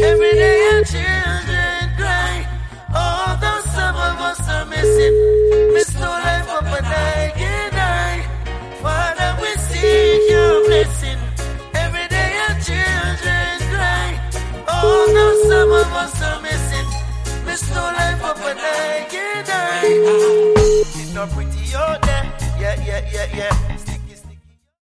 Every day our children cry. Although some of us are missing, miss no life up and I. Father, we seek your blessing. Every day our children cry. Although some of us are missing, miss no life up and I. It's not pretty out there, yeah.